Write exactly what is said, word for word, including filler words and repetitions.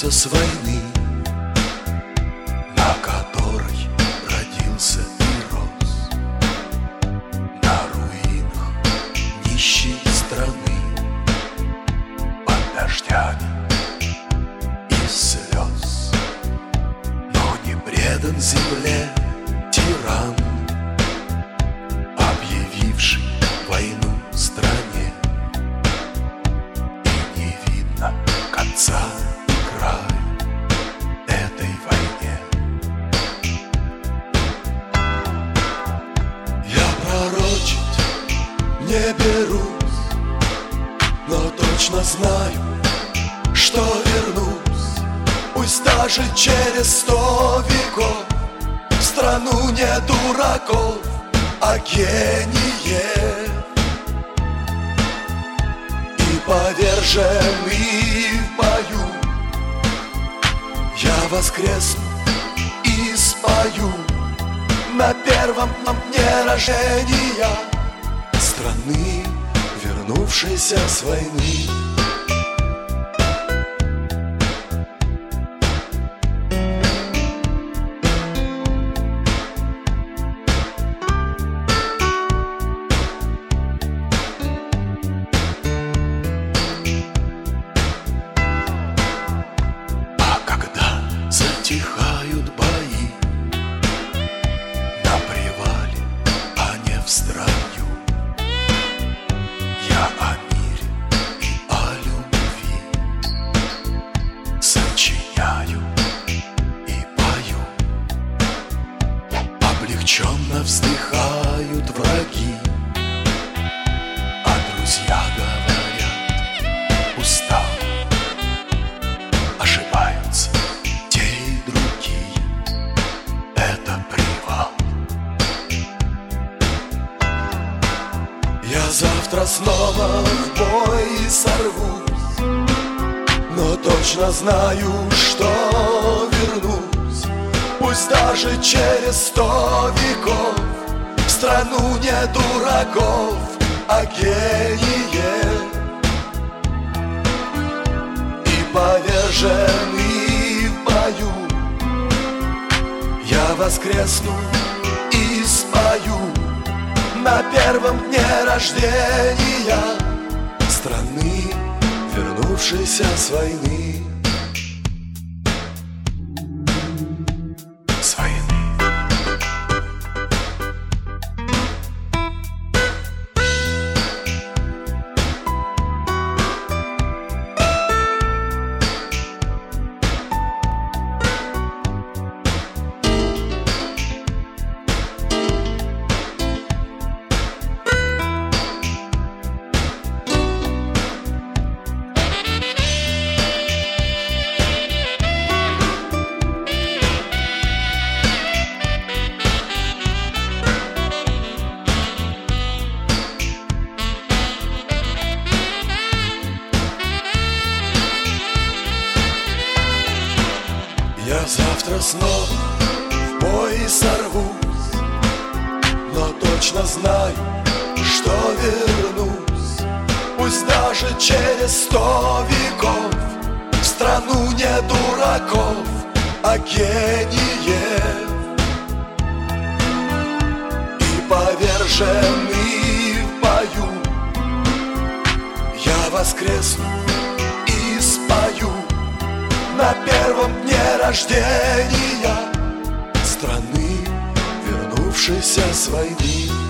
вернулся с войны, на которой родился и рос, на руинах нищей страны, под дождями и слез. Но не предан земле тиран, объявивший войну стране, и не видно конца и края этой войне. Я пророчить не берусь, но точно знаю, что вернусь, пусть даже через сто веков, в страну не дураков, а гениев. И поверженный в бою я воскресну и спою на первом дне рождения страны, вернувшейся с войны. Затихают бои на привале, а не в строю. Я о мире и о любви сочиняю и пою. Облегченно вздыхают враги, а друзья говорят: устал. Ошибаются я завтра снова в бой сорвусь, но точно знаю, что вернусь, пусть даже через сто веков, в страну не дураков, а гениев. И поверженный в бою я воскресну и спою на первом дне рождения страны, вернувшейся с войны. С войны. Я завтра снова в бой сорвусь, но точно знаю, что вернусь, пусть даже через сто веков, в страну не дураков, а гениев. И поверженный в бою я воскресну и спою на первом дне рождения страны, вернувшейся с войны.